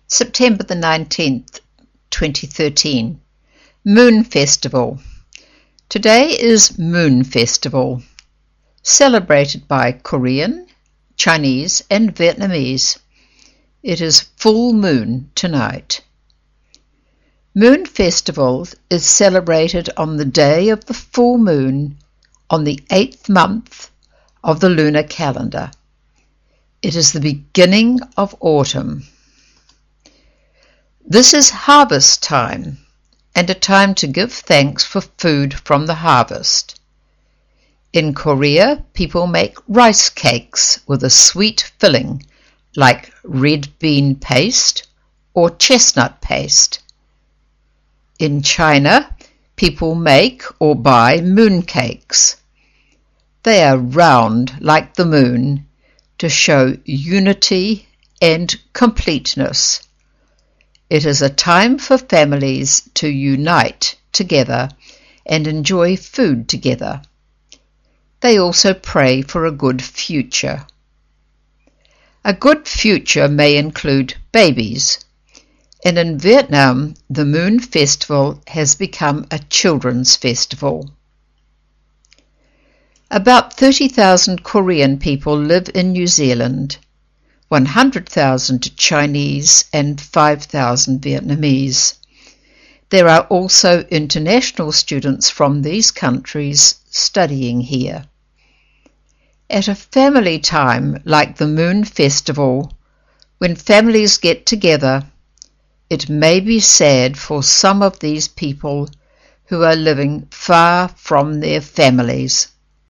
September the 19th, 2013. Moon Festival. Today is Moon Festival, celebrated by Korean, Chinese and Vietnamese. It is full moon tonight. Moon Festival is celebrated on the day of the full moon on the 8th month of the lunar calendar. It is the beginning of autumn. This is harvest time and a time to give thanks for food from the harvest. In Korea, people make rice cakes with a sweet filling like red bean paste or chestnut paste. In China, people make or buy mooncakes. They are round like the moon to show unity and completeness. It is a time for families to unite together and enjoy food together. They also pray for a good future. A good future may include babies, and in Vietnam, the Moon Festival has become a children's festival. About 30,000 Korean people live in New Zealand, 100,000 Chinese and 5,000 Vietnamese. There are also international students from these countries studying here. At a family time like the Moon Festival, when families get together, it may be sad for some of these people who are living far from their families.